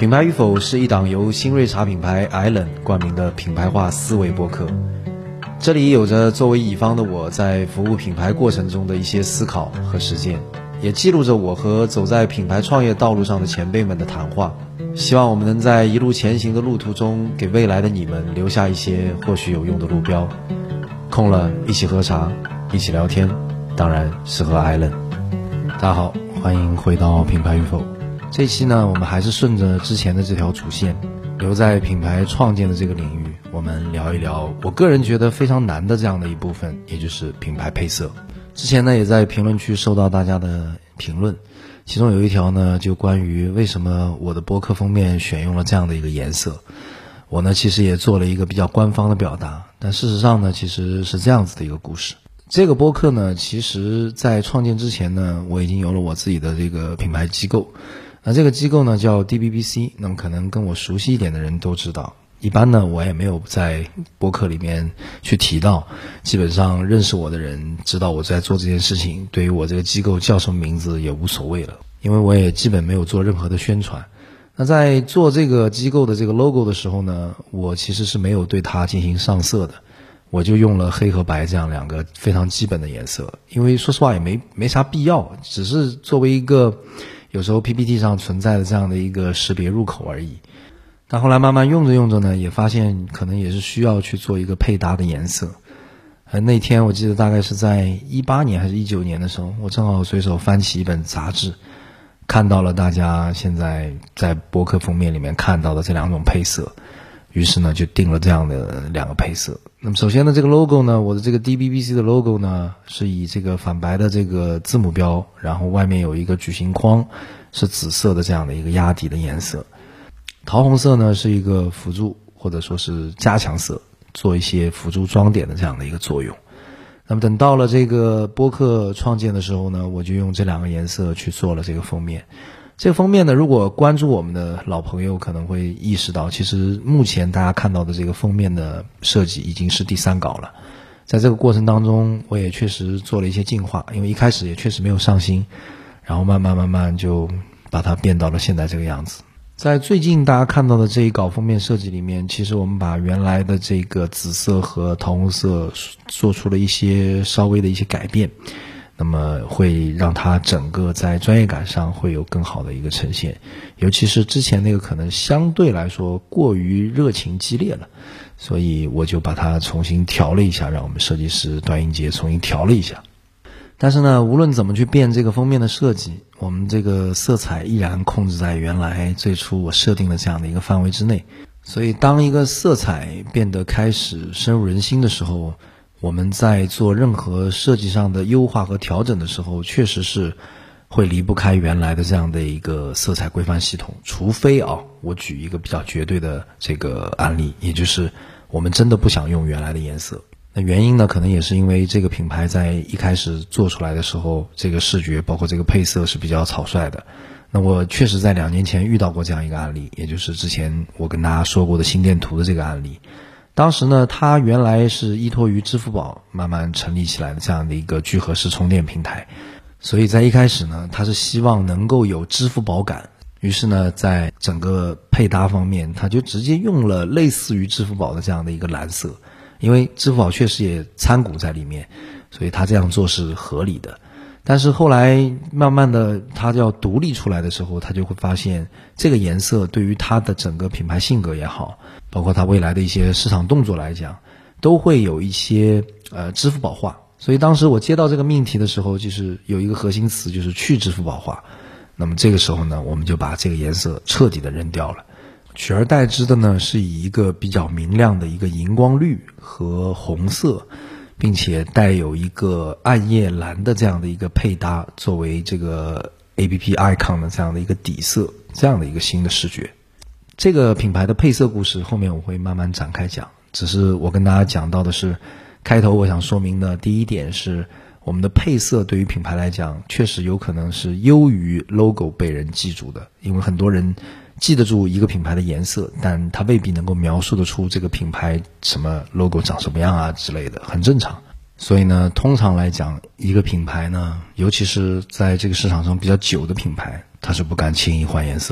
品牌与否是一档由新锐茶品牌 Island 冠名的品牌化思维播客，这里有着作为乙方的我在服务品牌过程中的一些思考和实践，也记录着我和走在品牌创业道路上的前辈们的谈话。希望我们能在一路前行的路途中，给未来的你们留下一些或许有用的路标。空了一起喝茶，一起聊天，当然是和 Island。 大家好，欢迎回到品牌与否。这期呢，我们还是顺着之前的这条主线，留在品牌创建的这个领域，我们聊一聊我个人觉得非常难的这样的一部分，也就是品牌配色。之前呢，也在评论区收到大家的评论，其中有一条呢，就关于为什么我的播客封面选用了这样的一个颜色。我呢，其实也做了一个比较官方的表达，但事实上呢，其实是这样子的一个故事。这个播客呢，其实在创建之前呢，我已经有了我自己的这个品牌机构。那这个机构呢叫 DBBC， 那么可能跟我熟悉一点的人都知道，一般呢我也没有在播客里面去提到，基本上认识我的人知道我在做这件事情，对于我这个机构叫什么名字也无所谓了，因为我也基本没有做任何的宣传。那在做这个机构的这个 logo 的时候呢，我其实是没有对它进行上色的，我就用了黑和白这样两个非常基本的颜色，因为说实话也没啥必要，只是作为一个有时候 PPT 上存在的这样的一个识别入口而已。但后来慢慢用着用着呢，也发现可能也是需要去做一个配搭的颜色。那天我记得大概是在18年还是19年的时候，我正好随手翻起一本杂志，看到了大家现在在播客封面里面看到的这两种配色，于是呢就定了这样的两个配色。那么首先呢，这个 logo 呢，我的这个 DBBC 的 logo 呢，是以这个反白的这个字母标，然后外面有一个矩形框，是紫色的这样的一个压底的颜色。桃红色呢是一个辅助或者说是加强色，做一些辅助装点的这样的一个作用。那么等到了这个播客创建的时候呢，我就用这两个颜色去做了这个封面。这个封面呢，如果关注我们的老朋友可能会意识到，其实目前大家看到的这个封面的设计已经是第3稿了。在这个过程当中，我也确实做了一些进化，因为一开始也确实没有上心，然后慢慢就把它变到了现在这个样子。在最近大家看到的这一稿封面设计里面，其实我们把原来的这个紫色和桃红色做出了一些稍微的一些改变，那么会让它整个在专业感上会有更好的一个呈现，尤其是之前那个可能相对来说过于热情激烈了，所以我就把它重新调了一下，让我们设计师段英杰重新调了一下。但是呢，无论怎么去变这个封面的设计，我们这个色彩依然控制在原来最初我设定的这样的一个范围之内。所以当一个色彩变得开始深入人心的时候，我们在做任何设计上的优化和调整的时候，确实是会离不开原来的这样的一个色彩规范系统。除非我举一个比较绝对的这个案例，也就是我们真的不想用原来的颜色。那原因呢，可能也是因为这个品牌在一开始做出来的时候，这个视觉包括这个配色是比较草率的。那我确实在2年前遇到过这样一个案例，也就是之前我跟大家说过的心电图的这个案例。当时呢，它原来是依托于支付宝慢慢成立起来的这样的一个聚合式充电平台，所以在一开始呢，它是希望能够有支付宝感，于是呢，在整个配搭方面，它就直接用了类似于支付宝的这样的一个蓝色，因为支付宝确实也参股在里面，所以它这样做是合理的。但是后来慢慢的它要独立出来的时候，它就会发现这个颜色对于它的整个品牌性格也好，包括它未来的一些市场动作来讲，都会有一些支付宝化。所以当时我接到这个命题的时候，就是有一个核心词，就是去支付宝化。那么这个时候呢，我们就把这个颜色彻底的扔掉了，取而代之的呢，是以一个比较明亮的一个荧光绿和红色，并且带有一个暗夜蓝的这样的一个配搭，作为这个 APP icon 的这样的一个底色，这样的一个新的视觉。这个品牌的配色故事后面我会慢慢展开讲，只是我跟大家讲到的是，开头我想说明的第一点是，我们的配色对于品牌来讲确实有可能是优于 logo 被人记住的，因为很多人记得住一个品牌的颜色，但它未必能够描述得出这个品牌什么 logo 长什么样啊之类的，很正常。所以呢，通常来讲，一个品牌呢，尤其是在这个市场上比较久的品牌，它是不敢轻易换颜色的。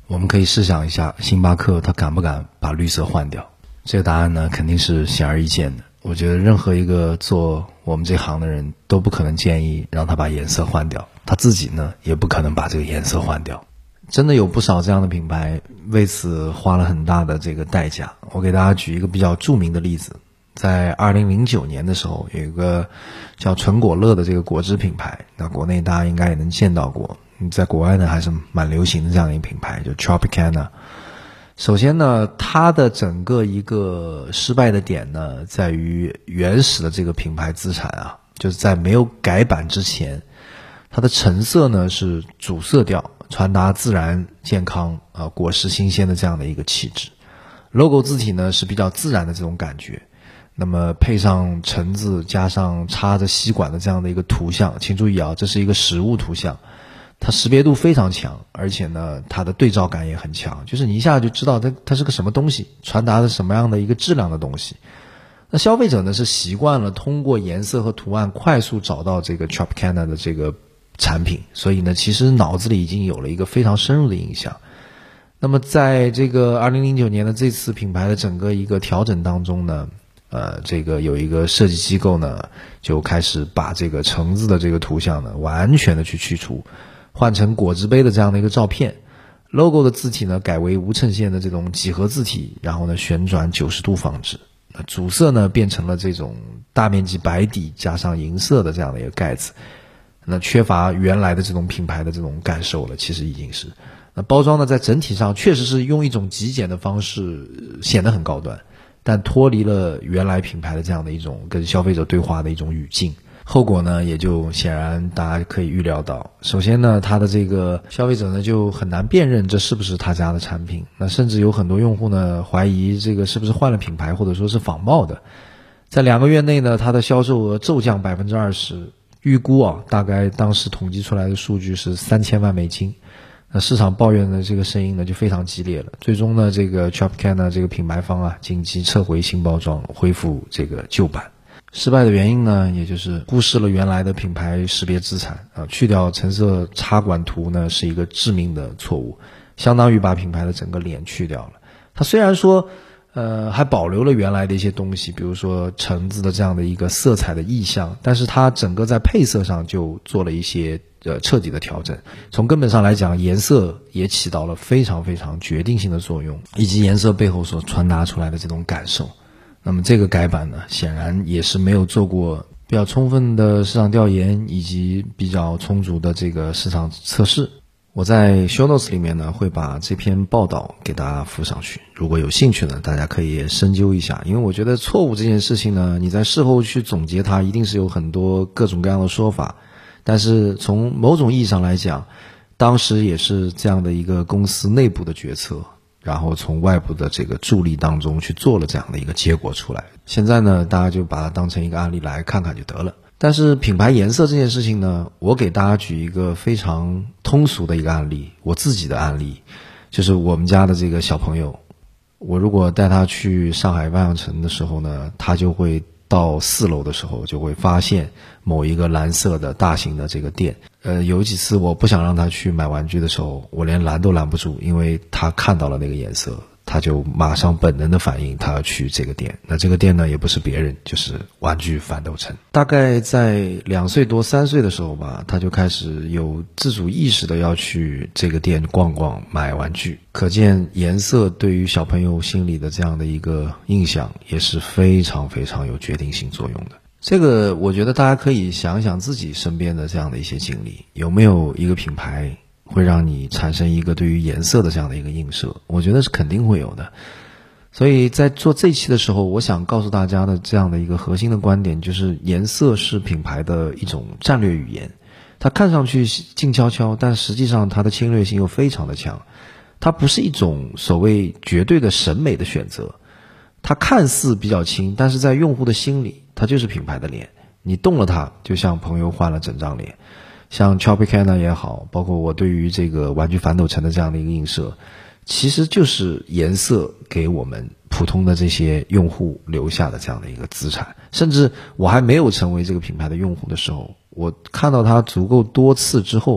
我们可以试想一下，星巴克它敢不敢把绿色换掉？这个答案呢，肯定是显而易见的。我觉得任何一个做我们这行的人都不可能建议让他把颜色换掉，他自己呢也不可能把这个颜色换掉。真的有不少这样的品牌为此花了很大的这个代价。我给大家举一个比较著名的例子，在2009年的时候，有一个叫纯果乐的这个果汁品牌，那国内大家应该也能见到过，在国外呢还是蛮流行的这样的一个品牌，就 Tropicana。首先呢，它的整个一个失败的点呢，在于原始的这个品牌资产啊，就是在没有改版之前，它的成色呢是主色调，传达自然、健康果实新鲜的这样的一个气质。logo 字体呢是比较自然的这种感觉，那么配上橙子加上插着吸管的这样的一个图像，请注意啊，这是一个实物图像。它识别度非常强，而且呢它的对照感也很强，就是你一下就知道它是个什么东西，传达的什么样的一个质量的东西。那消费者呢是习惯了通过颜色和图案快速找到这个 Tropicana 的这个产品，所以呢其实脑子里已经有了一个非常深入的印象。那么在这个2009年的这次品牌的整个一个调整当中呢，这个有一个设计机构呢就开始把这个橙子的这个图像呢完全的去去除，换成果汁杯的这样的一个照片， logo 的字体呢改为无衬线的这种几何字体，然后呢旋转90度放置，主色呢变成了这种大面积白底加上银色的这样的一个盖子，那缺乏原来的这种品牌的这种感受了，其实已经是。那包装呢在整体上确实是用一种极简的方式显得很高端，但脱离了原来品牌的这样的一种跟消费者对话的一种语境，后果呢也就显然大家可以预料到。首先呢，它的这个消费者呢就很难辨认这是不是他家的产品，那甚至有很多用户呢怀疑这个是不是换了品牌，或者说是仿冒的。在2个月内呢，它的销售额骤降 20%， 预估大概当时统计出来的数据是3000万美金。那市场抱怨的这个声音呢就非常激烈了，最终呢这个 Tropicana 这个品牌方紧急撤回新包装，恢复这个旧版。失败的原因呢，也就是忽视了原来的品牌识别资产去掉橙色插管图呢是一个致命的错误，相当于把品牌的整个脸去掉了。它虽然说还保留了原来的一些东西，比如说橙子的这样的一个色彩的意象，但是它整个在配色上就做了一些彻底的调整。从根本上来讲，颜色也起到了非常非常决定性的作用，以及颜色背后所传达出来的这种感受。那么这个改版呢，显然也是没有做过比较充分的市场调研，以及比较充足的这个市场测试。我在 show notes 里面呢会把这篇报道给大家附上去，如果有兴趣呢，大家可以深究一下。因为我觉得错误这件事情呢，你在事后去总结它，一定是有很多各种各样的说法，但是从某种意义上来讲，当时也是这样的一个公司内部的决策，然后从外部的这个助力当中去做了这样的一个结果出来。现在呢，大家就把它当成一个案例来看看就得了。但是品牌颜色这件事情呢，我给大家举一个非常通俗的一个案例，我自己的案例，就是我们家的这个小朋友，我如果带他去上海万象城的时候呢，他就会到4楼的时候就会发现某一个蓝色的大型的这个店。有几次我不想让他去买玩具的时候，我连拦都拦不住，因为他看到了那个颜色，他就马上本能的反应他要去这个店。那这个店呢也不是别人，就是玩具反斗城。大概在2岁多3岁的时候吧，他就开始有自主意识的要去这个店逛逛买玩具，可见颜色对于小朋友心里的这样的一个印象也是非常非常有决定性作用的。这个我觉得大家可以想想自己身边的这样的一些经历，有没有一个品牌会让你产生一个对于颜色的这样的一个映射？我觉得是肯定会有的。所以在做这期的时候，我想告诉大家的这样的一个核心的观点，就是颜色是品牌的一种战略语言。它看上去静悄悄，但实际上它的侵略性又非常的强。它不是一种所谓绝对的审美的选择，它看似比较轻，但是在用户的心里，它就是品牌的脸。你动了它，就像朋友换了整张脸。像 Tropicana 也好，包括我对于这个玩具反斗城的这样的一个映射，其实就是颜色给我们普通的这些用户留下的这样的一个资产。甚至我还没有成为这个品牌的用户的时候，我看到它足够多次之后，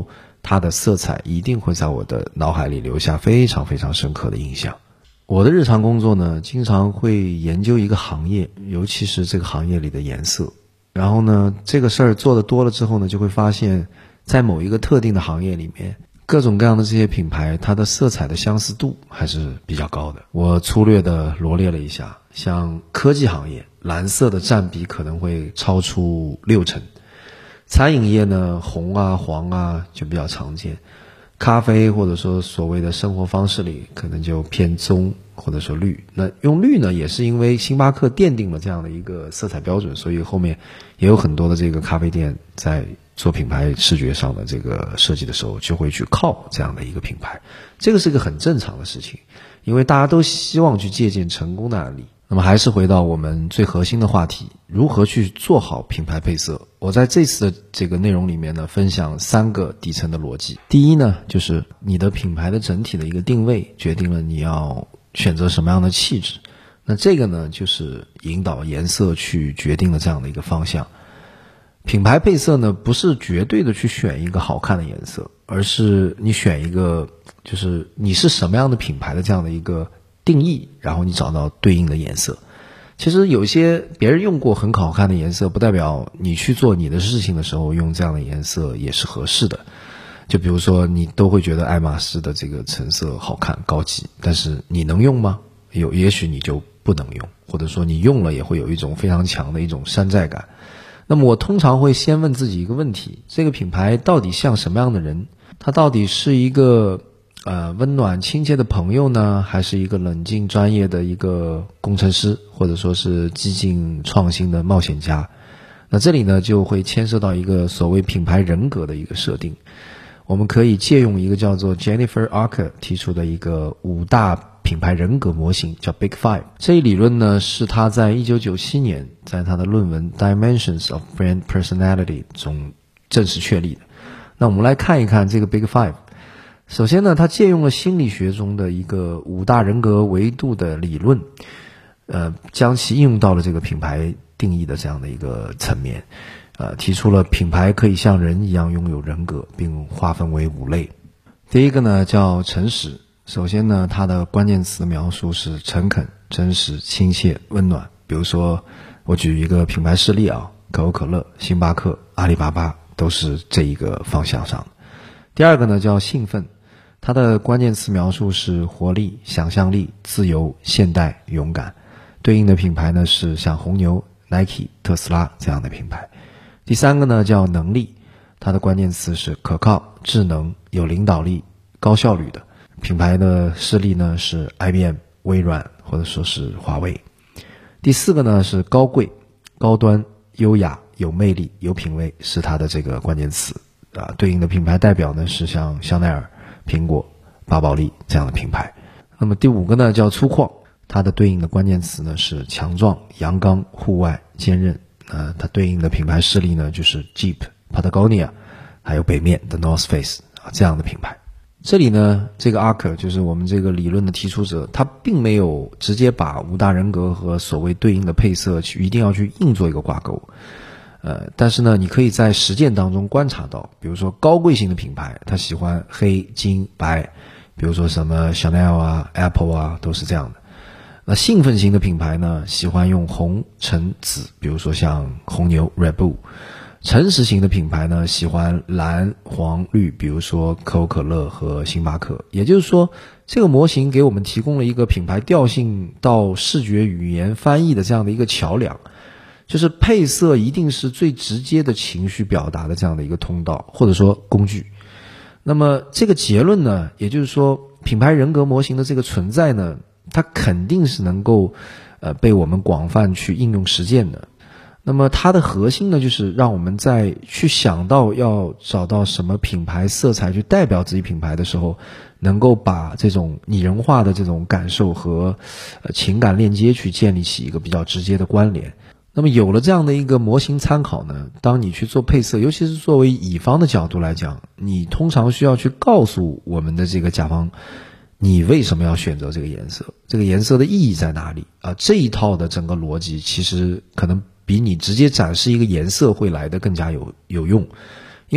它的色彩一定会在我的脑海里留下非常非常深刻的印象。我的日常工作呢，经常会研究一个行业，尤其是这个行业里的颜色。然后呢，这个事儿做得多了之后呢，就会发现在某一个特定的行业里面，各种各样的这些品牌，它的色彩的相似度还是比较高的。我粗略的罗列了一下，像科技行业，蓝色的占比可能会超出60%。餐饮业呢，红啊黄啊就比较常见。咖啡或者说所谓的生活方式里可能就偏棕或者说绿。那用绿呢，也是因为星巴克奠定了这样的一个色彩标准，所以后面也有很多的这个咖啡店在做品牌视觉上的这个设计的时候就会去靠这样的一个品牌。这个是一个很正常的事情，因为大家都希望去借鉴成功的案例。那么还是回到我们最核心的话题，如何去做好品牌配色。我在这次的这个内容里面呢，分享3个底层的逻辑。第一呢，就是你的品牌的整体的一个定位决定了你要选择什么样的气质，那这个呢，就是引导颜色去决定了这样的一个方向。品牌配色呢，不是绝对的去选一个好看的颜色，而是你选一个就是你是什么样的品牌的这样的一个定义，然后你找到对应的颜色。其实有些别人用过很好看的颜色，不代表你去做你的事情的时候用这样的颜色也是合适的。就比如说你都会觉得爱马仕的这个橙色好看高级，但是你能用吗？也许你就不能用，或者说你用了也会有一种非常强的一种山寨感。那么我通常会先问自己一个问题，这个品牌到底像什么样的人？它到底是一个温暖亲切的朋友呢，还是一个冷静专业的一个工程师，或者说是激进创新的冒险家？那这里呢就会牵涉到一个所谓品牌人格的一个设定。我们可以借用一个叫做 Jennifer Aaker 提出的一个5大品牌人格模型，叫 Big Five。这一理论呢是他在1997年在他的论文 Dimensions of Brand Personality 中正式确立的。那我们来看一看这个 Big Five。首先呢，他借用了心理学中的一个5大人格维度的理论，将其应用到了这个品牌定义的这样的一个层面，提出了品牌可以像人一样拥有人格，并划分为5类。第一个呢叫诚实。首先呢，它的关键词描述是诚恳、真实、亲切、温暖。比如说我举一个品牌事例啊，可口可乐、星巴克、阿里巴巴都是这一个方向上的。第二个呢叫兴奋，它的关键词描述是活力、想象力、自由、现代、勇敢。对应的品牌呢是像红牛、Nike、特斯拉这样的品牌。第三个呢叫能力，它的关键词是可靠、智能、有领导力、高效率的。品牌的事例呢是 IBM、微软或者说是华为。第四个呢是高贵、高端、优雅、有魅力、有品味，是它的这个关键词。对应的品牌代表呢是像香奈儿、苹果、巴宝莉这样的品牌。那么第5个呢叫粗犷，它的对应的关键词呢是强壮、阳刚、户外、坚韧。它对应的品牌事例呢就是 Jeep、Patagonia 还有北面的 North Face 这样的品牌。这里呢这个 Aaker 就是我们这个理论的提出者，他并没有直接把5大人格和所谓对应的配色一定要去硬做一个挂钩。但是呢你可以在实践当中观察到，比如说高贵型的品牌他喜欢黑、金、白，比如说什么 Chanel 啊、Apple 啊都是这样的。那兴奋型的品牌呢喜欢用红、橙、紫，比如说像红牛 Red Bull。诚实型的品牌呢喜欢蓝、黄、绿，比如说可口可乐和星巴克。也就是说，这个模型给我们提供了一个品牌调性到视觉语言翻译的这样的一个桥梁，就是配色一定是最直接的情绪表达的这样的一个通道或者说工具。那么这个结论呢，也就是说品牌人格模型的这个存在呢，它肯定是能够被我们广泛去应用实践的。那么它的核心呢，就是让我们在去想到要找到什么品牌色彩去代表自己品牌的时候，能够把这种拟人化的这种感受和情感链接去建立起一个比较直接的关联。那么有了这样的一个模型参考呢，当你去做配色，尤其是作为乙方的角度来讲，你通常需要去告诉我们的这个甲方，你为什么要选择这个颜色，这个颜色的意义在哪里这一套的整个逻辑其实可能比你直接展示一个颜色会来得更加有用。因为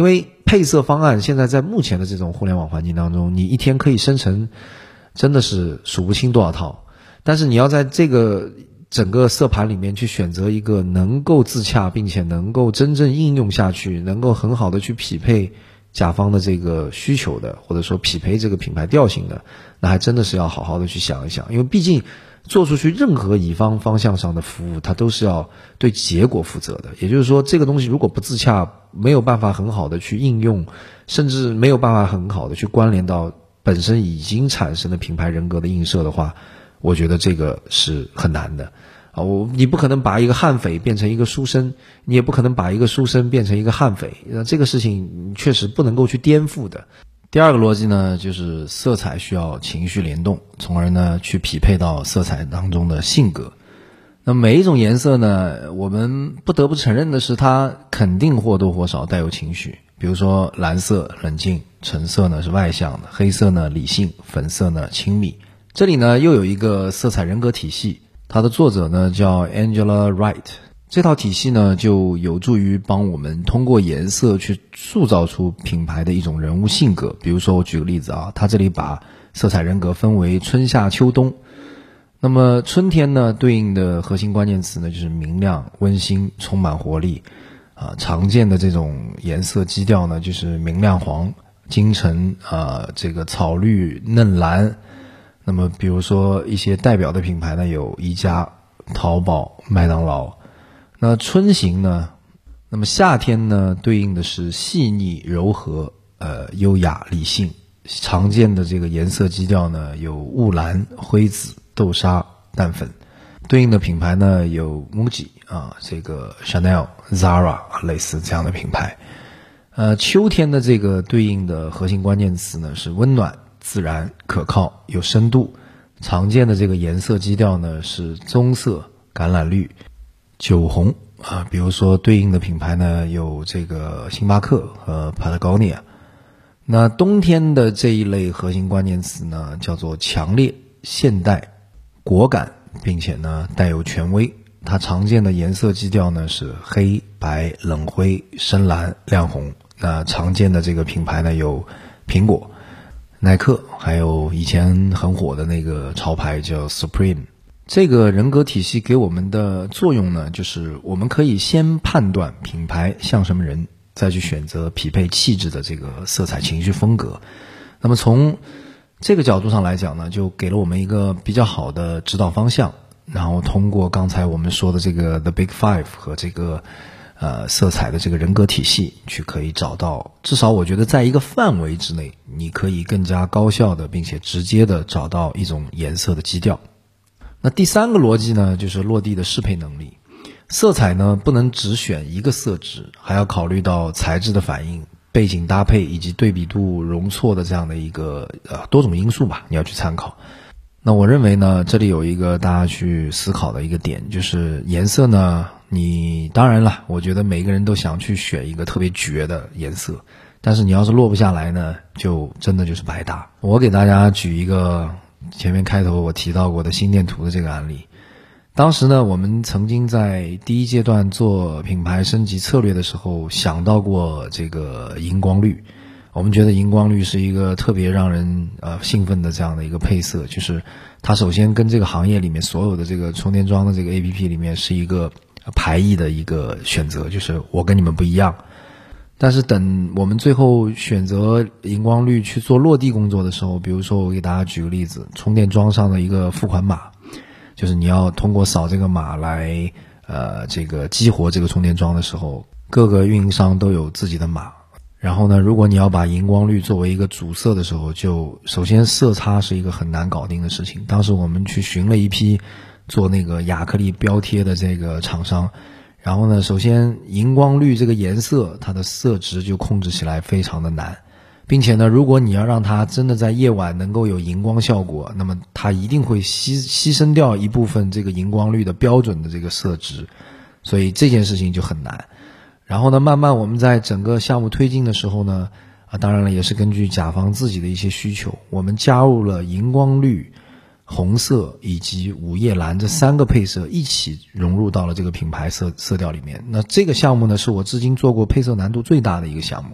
配色方案现在在目前的这种互联网环境当中，你一天可以生成真的是数不清多少套，但是你要在这个整个色盘里面去选择一个能够自洽并且能够真正应用下去，能够很好的去匹配甲方的这个需求的，或者说匹配这个品牌调性的，那还真的是要好好的去想一想。因为毕竟做出去任何乙方方向上的服务，它都是要对结果负责的。也就是说，这个东西如果不自洽，没有办法很好的去应用，甚至没有办法很好的去关联到本身已经产生的品牌人格的映射的话，我觉得这个是很难的。你不可能把一个悍匪变成一个书生，你也不可能把一个书生变成一个悍匪，这个事情确实不能够去颠覆的。第二个逻辑呢，就是色彩需要情绪联动，从而呢去匹配到色彩当中的性格。那每一种颜色呢，我们不得不承认的是，它肯定或多或少带有情绪。比如说蓝色冷静，橙色呢是外向的，黑色呢理性，粉色呢亲密。这里呢又有一个色彩人格体系，它的作者呢叫 Angela Wright。 这套体系呢就有助于帮我们通过颜色去塑造出品牌的一种人物性格。比如说我举个例子啊，它这里把色彩人格分为春夏秋冬。那么春天呢对应的核心关键词呢就是明亮、温馨、充满活力常见的这种颜色基调呢就是明亮黄、金橙这个草绿、嫩蓝。那么比如说一些代表的品牌呢有宜家、淘宝、麦当劳。那春型呢，那么夏天呢对应的是细腻、柔和、优雅、理性。常见的这个颜色基调呢有雾蓝、灰紫、豆沙、淡粉。对应的品牌呢有 MUJI 这个 Chanel、Zara 类似这样的品牌。秋天的这个对应的核心关键词呢是温暖、自然、可靠、有深度。常见的这个颜色基调呢是棕色、橄榄绿、酒红比如说对应的品牌呢有这个星巴克和 Patagonia。 那冬天的这一类核心关键词呢叫做强烈、现代、果敢，并且呢带有权威。它常见的颜色基调呢是黑白、冷灰、深蓝、亮红。那常见的这个品牌呢有苹果、耐克，还有以前很火的那个潮牌叫 Supreme。 这个人格体系给我们的作用呢，就是我们可以先判断品牌像什么人，再去选择匹配气质的这个色彩情绪风格。那么从这个角度上来讲呢，就给了我们一个比较好的指导方向。然后通过刚才我们说的这个 The Big Five 和这个色彩的这个人格体系，去可以找到，至少我觉得在一个范围之内，你可以更加高效的并且直接的找到一种颜色的基调。那第三个逻辑呢，就是落地的适配能力。色彩呢不能只选一个色值，还要考虑到材质的反应、背景搭配以及对比度容错的这样的一个多种因素吧，你要去参考。那我认为呢，这里有一个大家去思考的一个点，就是颜色呢，你当然了，我觉得每个人都想去选一个特别绝的颜色，但是你要是落不下来呢，就真的就是白搭。我给大家举一个前面开头我提到过的心电图的这个案例。当时呢，我们曾经在第一阶段做品牌升级策略的时候，想到过这个荧光绿。我们觉得荧光绿是一个特别让人兴奋的这样的一个配色，就是它首先跟这个行业里面所有的这个充电桩的这个 APP 里面是一个排异的一个选择，就是我跟你们不一样。但是等我们最后选择荧光绿去做落地工作的时候，比如说我给大家举个例子，充电桩上的一个付款码，就是你要通过扫这个码来这个激活这个充电桩的时候，各个运营商都有自己的码。然后呢，如果你要把荧光绿作为一个主色的时候，就首先色差是一个很难搞定的事情。当时我们去寻了一批做那个亚克力标贴的这个厂商，然后呢，首先荧光绿这个颜色它的色值就控制起来非常的难，并且呢，如果你要让它真的在夜晚能够有荧光效果，那么它一定会牺牲掉一部分这个荧光绿的标准的这个色值，所以这件事情就很难。然后呢，慢慢我们在整个项目推进的时候呢，当然了，也是根据甲方自己的一些需求，我们加入了荧光绿、红色以及午夜蓝这三个配色一起融入到了这个品牌色调里面。那这个项目呢，是我至今做过配色难度最大的一个项目。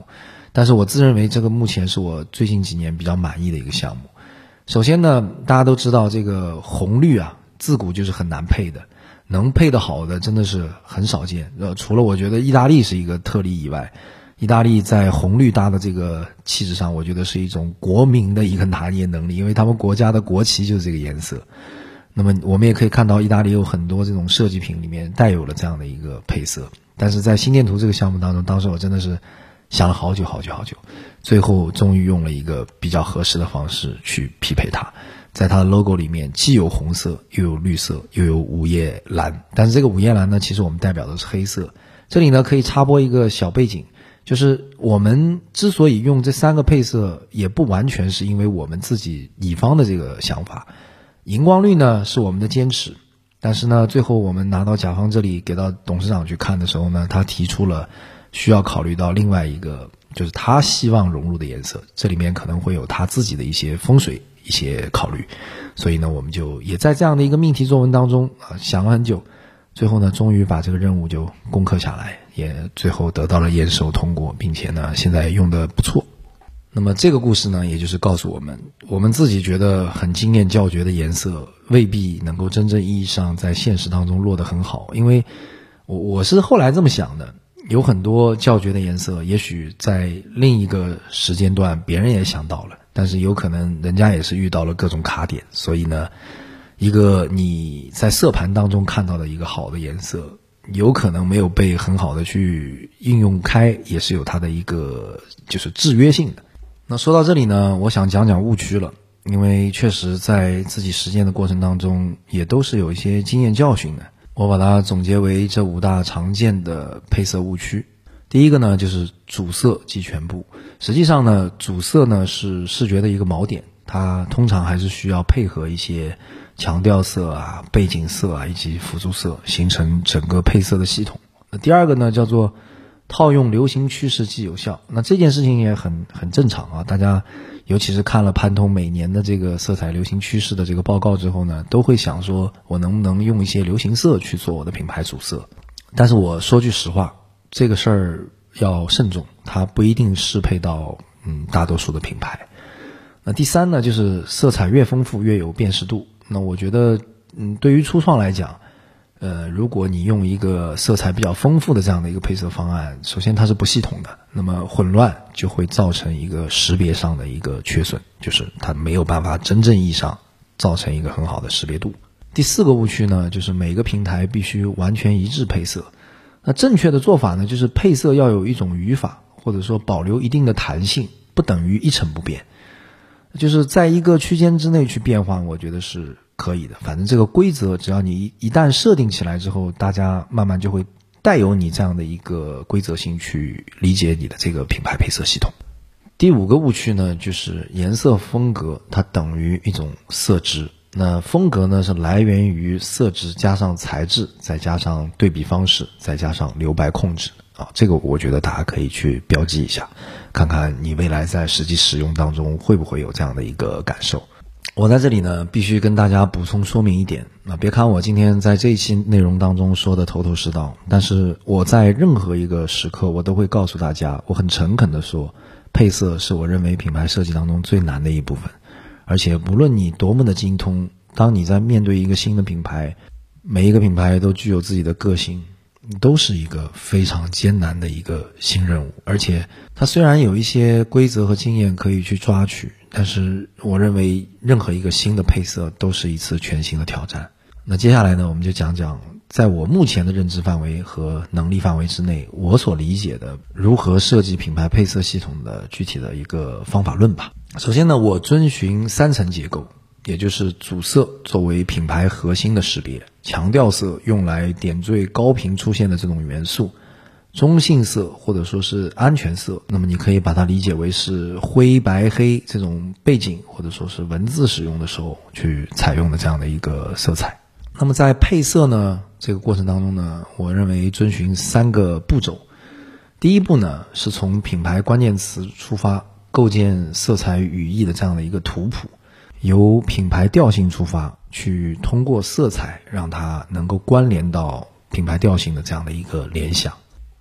但是我自认为这个目前是我最近几年比较满意的一个项目。首先呢，大家都知道这个红绿啊，自古就是很难配的，能配得好的真的是很少见。除了我觉得意大利是一个特例以外，意大利在红绿搭的这个气质上，我觉得是一种国民的一个拿捏能力，因为他们国家的国旗就是这个颜色。那么我们也可以看到意大利有很多这种设计品里面带有了这样的一个配色，但是在心电图这个项目当中，当时我真的是想了好久，最后终于用了一个比较合适的方式去匹配它。在它的 logo 里面既有红色又有绿色又有午夜蓝，但是这个午夜蓝呢，其实我们代表的是黑色。这里呢可以插播一个小背景，就是我们之所以用这3个配色，也不完全是因为我们自己乙方的这个想法。荧光绿呢是我们的坚持，但是呢最后我们拿到甲方这里给到董事长去看的时候呢，他提出了需要考虑到另外一个，就是他希望融入的颜色，这里面可能会有他自己的一些风水一些考虑。所以呢我们就也在这样的一个命题作文当中想了很久，最后呢终于把这个任务就攻克下来，也最后得到了验收通过，并且呢现在用的不错。那么这个故事呢，也就是告诉我们，我们自己觉得很惊艳叫绝的颜色，未必能够真正意义上在现实当中落得很好。因为我是后来这么想的，有很多叫绝的颜色，也许在另一个时间段别人也想到了，但是有可能人家也是遇到了各种卡点，所以呢，一个你在色盘当中看到的一个好的颜色，有可能没有被很好的去应用开，也是有它的一个就是制约性的。那说到这里呢，我想讲讲误区了，因为确实在自己实践的过程当中，也都是有一些经验教训的。我把它总结为这5大常见的配色误区。第一个呢，就是主色即全部。实际上呢，主色呢是视觉的一个锚点，它通常还是需要配合一些强调色啊、背景色啊以及辅助色，形成整个配色的系统。那第二个呢，叫做套用流行趋势即有效。那这件事情也很正常啊，大家尤其是看了潘通每年的这个色彩流行趋势的这个报告之后呢，都会想说我能不能用一些流行色去做我的品牌主色。但是我说句实话，这个事儿要慎重，它不一定适配到大多数的品牌。那第三呢，就是色彩越丰富越有辨识度。那我觉得对于初创来讲，如果你用一个色彩比较丰富的这样的一个配色方案，首先它是不系统的，那么混乱就会造成一个识别上的一个缺损，就是它没有办法真正意义上造成一个很好的识别度。第4个误区呢，就是每个平台必须完全一致配色。那正确的做法呢，就是配色要有一种语法，或者说保留一定的弹性，不等于一成不变。就是在一个区间之内去变换，我觉得是可以的。反正这个规则只要你一旦设定起来之后，大家慢慢就会带有你这样的一个规则性去理解你的这个品牌配色系统。第5个误区呢，就是颜色风格它等于一种色值。那风格呢，是来源于色值加上材质，再加上对比方式，再加上留白控制这个我觉得大家可以去标记一下，看看你未来在实际使用当中会不会有这样的一个感受。我在这里呢必须跟大家补充说明一点，别看我今天在这一期内容当中说的头头是道，但是我在任何一个时刻我都会告诉大家，我很诚恳的说，配色是我认为品牌设计当中最难的一部分。而且无论你多么的精通，当你在面对一个新的品牌，每一个品牌都具有自己的个性，都是一个非常艰难的一个新任务。而且它虽然有一些规则和经验可以去抓取，但是我认为任何一个新的配色都是一次全新的挑战。那接下来呢，我们就讲讲在我目前的认知范围和能力范围之内，我所理解的如何设计品牌配色系统的具体的一个方法论吧。首先呢，我遵循3层结构，也就是主色作为品牌核心的识别，强调色用来点缀高频出现的这种元素，中性色或者说是安全色，那么你可以把它理解为是灰白黑这种背景或者说是文字使用的时候去采用的这样的一个色彩。那么在配色呢这个过程当中呢，我认为遵循3个步骤。第一步呢，是从品牌关键词出发，构建色彩语义的这样的一个图谱，由品牌调性出发，去通过色彩让它能够关联到品牌调性的这样的一个联想。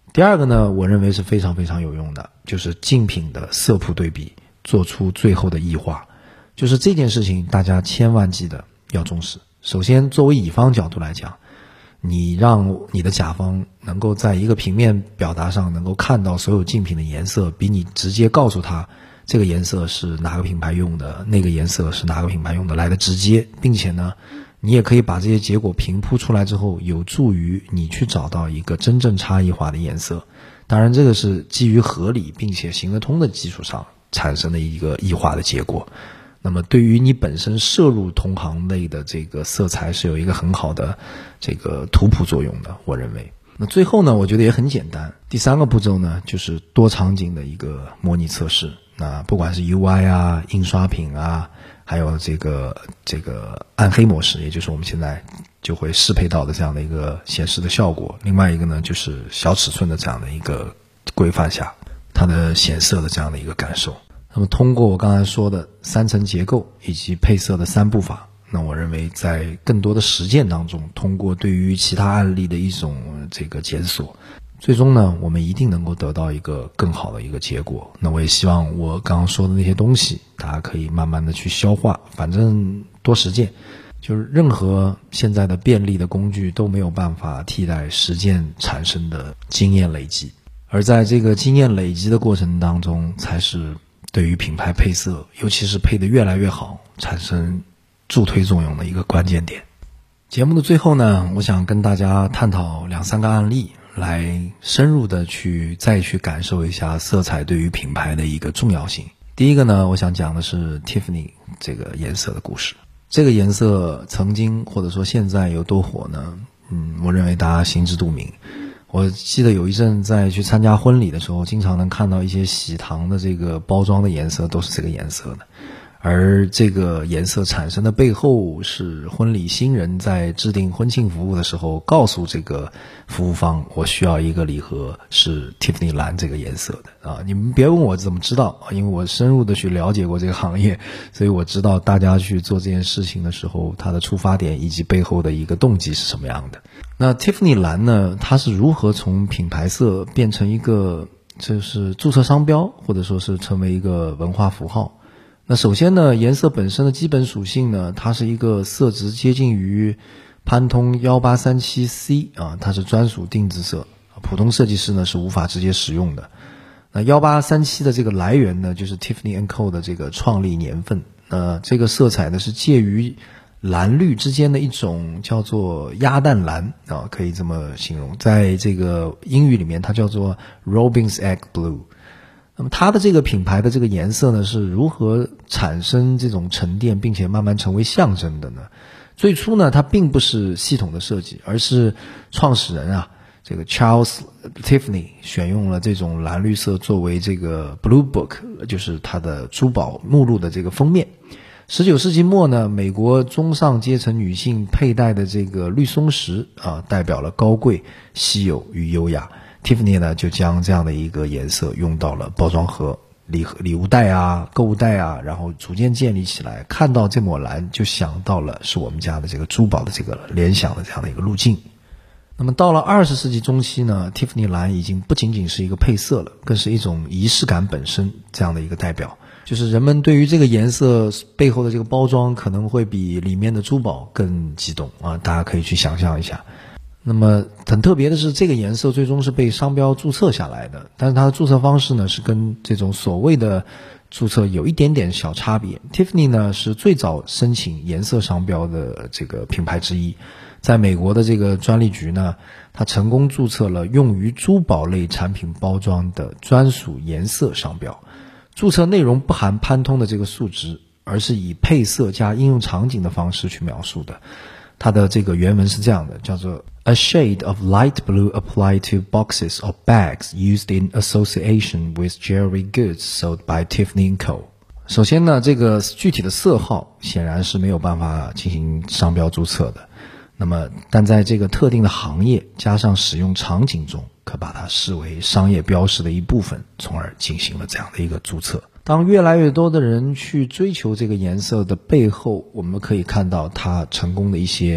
第二个呢，我认为是非常非常有用的，就是竞品的色谱对比，做出最后的异化。就是这件事情大家千万记得要重视。首先作为乙方角度来讲，你让你的甲方能够在一个平面表达上能够看到所有竞品的颜色，比你直接告诉他这个颜色是哪个品牌用的，那个颜色是哪个品牌用的来的直接，并且呢你也可以把这些结果平铺出来之后，有助于你去找到一个真正差异化的颜色。当然这个是基于合理并且行得通的基础上产生的一个异化的结果。那么对于你本身摄入同行类的这个色彩是有一个很好的这个图谱作用的，我认为。那最后呢，我觉得也很简单，第三个步骤呢就是多场景的一个模拟测试。那不管是 UI 啊、印刷品啊，还有这个暗黑模式，也就是我们现在就会适配到的这样的一个显示的效果。另外一个呢就是小尺寸的这样的一个规范下它的显色的这样的一个感受。那么通过我刚才说的3层结构以及配色的3步法，那我认为在更多的实践当中，通过对于其他案例的一种这个检索，最终呢我们一定能够得到一个更好的一个结果。那我也希望我刚刚说的那些东西大家可以慢慢的去消化，反正多实践，就是任何现在的便利的工具都没有办法替代实践产生的经验累积，而在这个经验累积的过程当中，才是对于品牌配色，尤其是配得越来越好，产生助推作用的一个关键点。节目的最后呢，我想跟大家探讨2-3个案例，来深入的再去感受一下色彩对于品牌的一个重要性。第一个呢，我想讲的是 Tiffany 这个颜色的故事。这个颜色曾经或者说现在有多火呢？我认为大家心知肚明。我记得有一阵在去参加婚礼的时候，经常能看到一些喜糖的这个包装的颜色都是这个颜色的，而这个颜色产生的背后是婚礼新人在制定婚庆服务的时候告诉这个服务方，我需要一个礼盒是 Tiffany 蓝这个颜色的啊！你们别问我怎么知道，因为我深入的去了解过这个行业，所以我知道大家去做这件事情的时候，它的出发点以及背后的一个动机是什么样的。那 Tiffany 蓝呢，它是如何从品牌色变成一个就是注册商标，或者说是成为一个文化符号？那首先呢，颜色本身的基本属性呢，它是一个色值接近于潘通 1837C 啊，它是专属定制色，普通设计师呢是无法直接使用的。那1837的这个来源呢，就是 Tiffany & Co 的这个创立年份。这个色彩呢是介于蓝绿之间的一种叫做鸭蛋蓝啊，可以这么形容。在这个英语里面它叫做 Robin's Egg Blue。那么它的这个品牌的这个颜色呢是如何产生这种沉淀并且慢慢成为象征的呢？最初呢它并不是系统的设计，而是创始人这个 Charles Tiffany 选用了这种蓝绿色作为这个 Blue Book， 就是它的珠宝目录的这个封面。19世纪末呢，美国中上阶层女性佩戴的这个绿松石代表了高贵、稀有与优雅。Tiffany 呢就将这样的一个颜色用到了包装盒、礼物袋购物袋然后逐渐建立起来。看到这抹蓝就想到了是我们家的这个珠宝的这个联想的这样的一个路径。那么到了20世纪中期呢， Tiffany 蓝已经不仅仅是一个配色了，更是一种仪式感本身这样的一个代表。就是人们对于这个颜色背后的这个包装可能会比里面的珠宝更激动大家可以去想象一下。那么很特别的是，这个颜色最终是被商标注册下来的，但是它的注册方式呢是跟这种所谓的注册有一点点小差别。 Tiffany 呢是最早申请颜色商标的这个品牌之一，在美国的这个专利局呢，它成功注册了用于珠宝类产品包装的专属颜色商标。注册内容不含潘通的这个数值，而是以配色加应用场景的方式去描述的。它的这个原文是这样的，叫做 A shade of light blue applied to boxes or bags used in association with jewelry goods sold by Tiffany & Co. 首先呢，这个具体的色号显然是没有办法进行商标注册的。那么但在这个特定的行业加上使用场景中，可把它视为商业标识的一部分，从而进行了这样的一个注册。当越来越多的人去追求这个颜色的背后，我们可以看到它成功的一些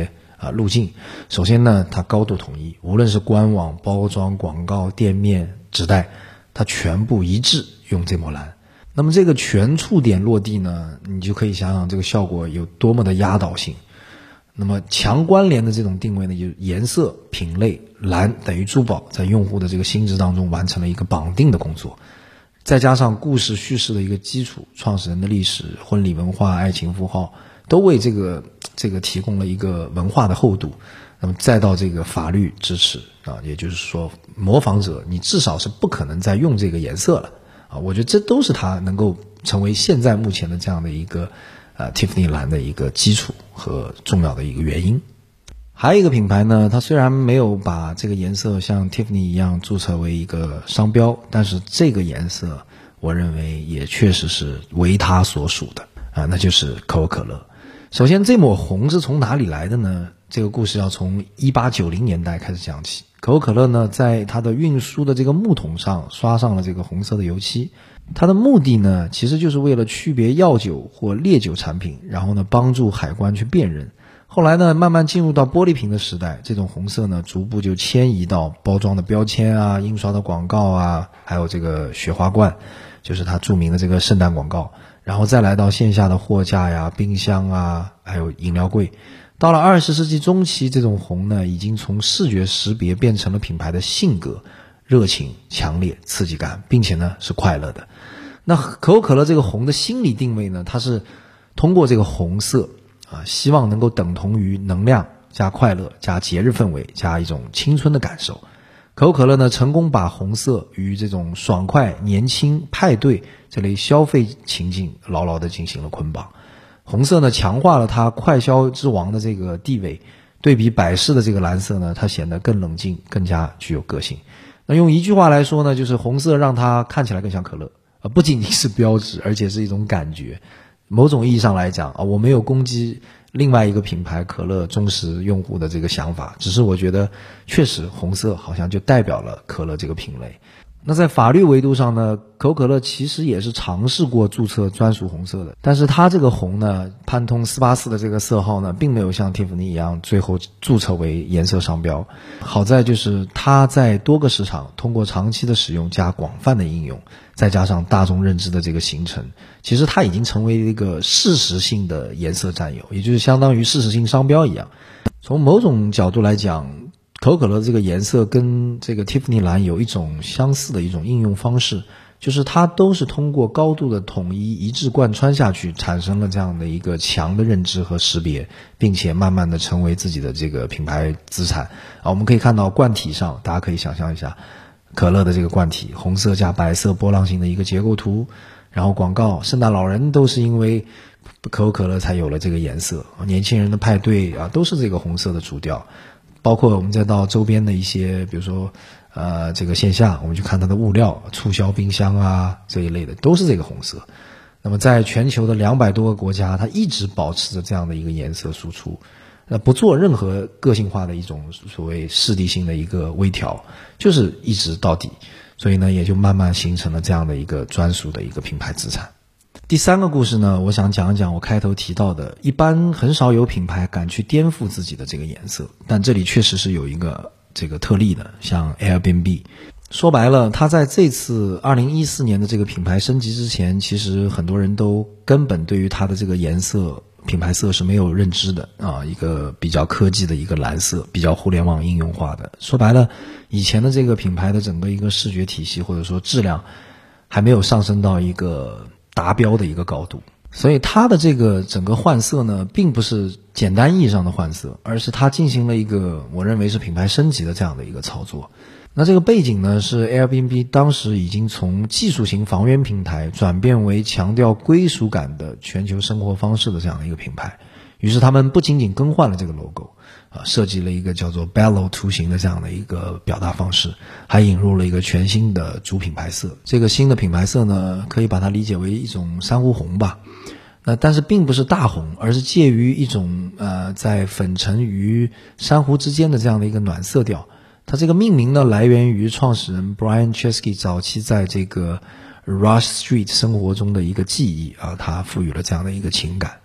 路径。首先呢，它高度统一，无论是官网、包装、广告、店面、纸袋，它全部一致用这抹蓝。那么这个全触点落地呢，你就可以想想这个效果有多么的压倒性。那么强关联的这种定位呢，就是颜色、品类，蓝等于珠宝，在用户的这个心智当中完成了一个绑定的工作。再加上故事叙事的一个基础，创始人的历史、婚礼文化、爱情符号，都为这个提供了一个文化的厚度。那么再到这个法律支持也就是说模仿者你至少是不可能再用这个颜色了我觉得这都是它能够成为现在目前的这样的一个Tiffany 蓝的一个基础和重要的一个原因。还有一个品牌呢，它虽然没有把这个颜色像 Tiffany 一样注册为一个商标，但是这个颜色我认为也确实是为它所属的那就是可口可乐。首先这抹红是从哪里来的呢？这个故事要从1890年代开始讲起。可口可乐呢，在它的运输的这个木桶上刷上了这个红色的油漆，它的目的呢，其实就是为了区别药酒或烈酒产品，然后呢，帮助海关去辨认。后来呢，慢慢进入到玻璃瓶的时代，这种红色呢，逐步就迁移到包装的标签啊、印刷的广告啊，还有这个雪花罐，就是它著名的这个圣诞广告，然后再来到线下的货架呀、冰箱啊，还有饮料柜。到了20世纪中期，这种红呢，已经从视觉识别变成了品牌的性格，热情、强烈、刺激感，并且呢是快乐的。那可口可乐这个红的心理定位呢，它是通过这个红色希望能够等同于能量加快乐加节日氛围加一种青春的感受。可口可乐呢，成功把红色与这种爽快、年轻、派对这类消费情境牢牢地进行了捆绑。红色呢，强化了它快消之王的这个地位，对比百事的这个蓝色呢，它显得更冷静，更加具有个性。那用一句话来说呢，就是红色让它看起来更像可乐，不仅仅是标志，而且是一种感觉。某种意义上来讲我没有攻击另外一个品牌可乐忠实用户的这个想法，只是我觉得确实红色好像就代表了可乐这个品类。那在法律维度上呢，可口可乐其实也是尝试过注册专属红色的，但是它这个红呢，潘通484的这个色号呢，并没有像 Tiffany 一样最后注册为颜色商标。好在就是它在多个市场通过长期的使用加广泛的应用，再加上大众认知的这个形成，其实它已经成为一个事实性的颜色占有，也就是相当于事实性商标一样。从某种角度来讲，可口可乐这个颜色跟这个 Tiffany 蓝有一种相似的一种应用方式，就是它都是通过高度的统一一致贯穿下去，产生了这样的一个强的认知和识别，并且慢慢的成为自己的这个品牌资产我们可以看到罐体上，大家可以想象一下可乐的这个罐体，红色加白色波浪形的一个结构图，然后广告圣诞老人都是因为可口可乐才有了这个颜色，年轻人的派对都是这个红色的主调。包括我们再到周边的一些比如说这个线下我们去看它的物料，促销冰箱这一类的都是这个红色。那么在全球的200多个国家，它一直保持着这样的一个颜色输出，不做任何个性化的一种所谓视地性的一个微调，就是一直到底。所以呢，也就慢慢形成了这样的一个专属的一个品牌资产。第三个故事呢，我想讲一讲我开头提到的，一般很少有品牌敢去颠覆自己的这个颜色，但这里确实是有一个这个特例的，像 Airbnb。说白了，它在这次2014年的这个品牌升级之前，其实很多人都根本对于它的这个颜色品牌色是没有认知的一个比较科技的一个蓝色，比较互联网应用化的。说白了，以前的这个品牌的整个一个视觉体系或者说质量还没有上升到一个达标的一个高度，所以它的这个整个换色呢，并不是简单意义上的换色，而是它进行了一个我认为是品牌升级的这样的一个操作。那这个背景呢，是 Airbnb 当时已经从技术型房源平台转变为强调归属感的全球生活方式的这样的一个品牌，于是他们不仅仅更换了这个 logo，设计了一个叫做 Bellow 图形的这样的一个表达方式，还引入了一个全新的主品牌色。这个新的品牌色呢，可以把它理解为一种珊瑚红吧。但是并不是大红，而是介于一种在粉尘与珊瑚之间的这样的一个暖色调。它这个命名呢，来源于创始人 Brian Chesky 早期在这个 Rush Street 生活中的一个记忆他赋予了这样的一个情感。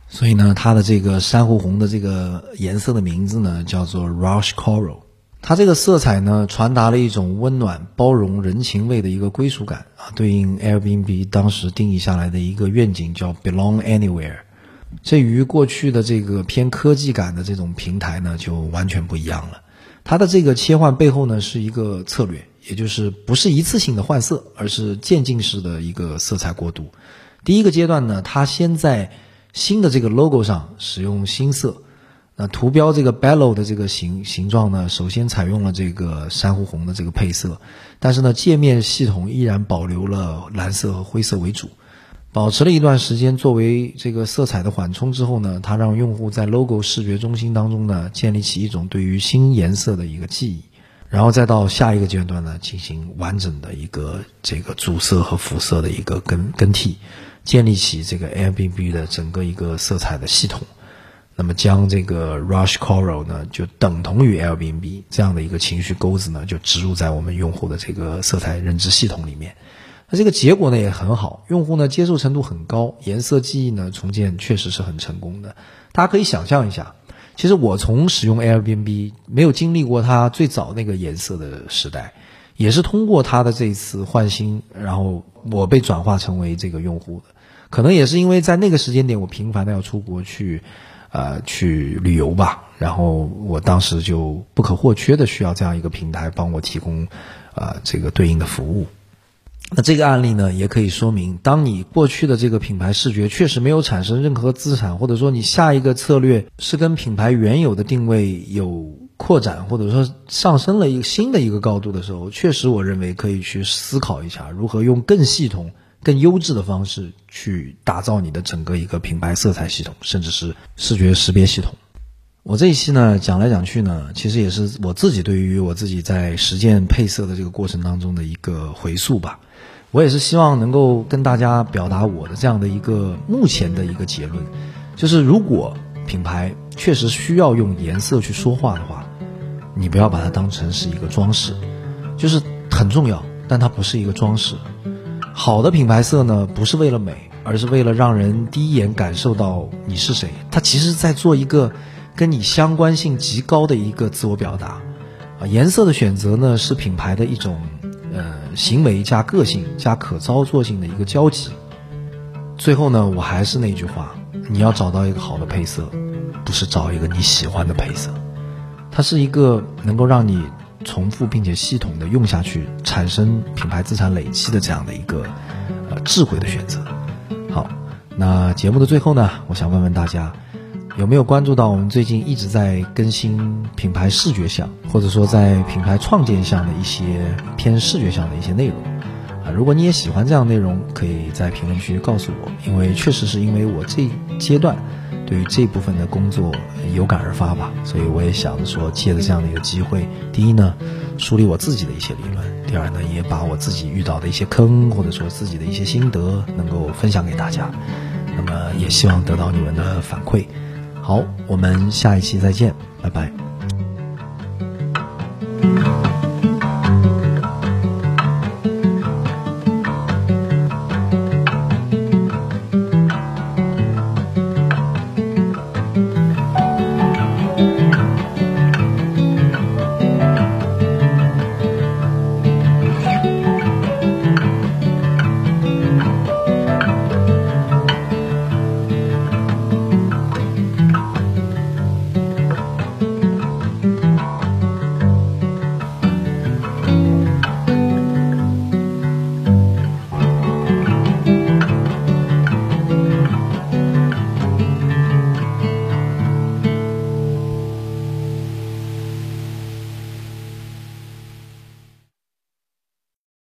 所以呢，它的这个珊瑚红的这个颜色的名字呢，叫做 Rush Coral。它这个色彩呢，传达了一种温暖、包容、人情味的一个归属感啊，对应 Airbnb 当时定义下来的一个愿景叫 Belong Anywhere。这与过去的这个偏科技感的这种平台呢，就完全不一样了。它的这个切换背后呢，是一个策略，也就是不是一次性的换色，而是渐进式的一个色彩过渡。第一个阶段呢，它先在新的这个 logo 上使用新色，那图标这个 bellow 的这个形状呢，首先采用了这个珊瑚红的这个配色，但是呢，界面系统依然保留了蓝色和灰色为主。保持了一段时间作为这个色彩的缓冲之后呢，它让用户在 logo 视觉中心当中呢，建立起一种对于新颜色的一个记忆，然后再到下一个阶段呢，进行完整的一个这个主色和辅色的一个更替，建立起这个 Airbnb 的整个一个色彩的系统。那么将这个 Rush Coral 呢，就等同于 Airbnb 这样的一个情绪钩子呢，就植入在我们用户的这个色彩认知系统里面。那这个结果呢也很好，用户呢接受程度很高，颜色记忆呢重建确实是很成功的。大家可以想象一下，其实我从使用 Airbnb 没有经历过它最早那个颜色的时代，也是通过它的这一次换新，然后我被转化成为这个用户的。可能也是因为在那个时间点我频繁的要出国去旅游吧，然后我当时就不可或缺的需要这样一个平台帮我提供这个对应的服务。那这个案例呢，也可以说明，当你过去的这个品牌视觉确实没有产生任何资产，或者说你下一个策略是跟品牌原有的定位有扩展，或者说上升了一个新的一个高度的时候，确实我认为可以去思考一下，如何用更系统、更优质的方式去打造你的整个一个品牌色彩系统，甚至是视觉识别系统。我这一期呢讲来讲去呢，其实也是我自己对于我自己在实践配色的这个过程当中的一个回溯吧。我也是希望能够跟大家表达我的这样的一个目前的一个结论，就是如果品牌确实需要用颜色去说话的话，你不要把它当成是一个装饰，就是很重要，但它不是一个装饰。好的品牌色呢，不是为了美，而是为了让人第一眼感受到你是谁，它其实在做一个跟你相关性极高的一个自我表达。颜色的选择呢，是品牌的一种行为加个性加可操作性的一个交集。最后呢，我还是那句话，你要找到一个好的配色，不是找一个你喜欢的配色，它是一个能够让你重复并且系统的用下去，产生品牌资产累积的这样的一个智慧的选择。好，那节目的最后呢，我想问问大家，有没有关注到我们最近一直在更新品牌视觉项，或者说在品牌创建项的一些偏视觉项的一些内容如果你也喜欢这样的内容，可以在评论区告诉我，因为确实是因为我这阶段对于这部分的工作有感而发吧，所以我也想着说，借着这样的一个机会，第一呢，梳理我自己的一些理论，第二呢，也把我自己遇到的一些坑，或者说自己的一些心得能够分享给大家，那么也希望得到你们的反馈。好，我们下一期再见，拜拜。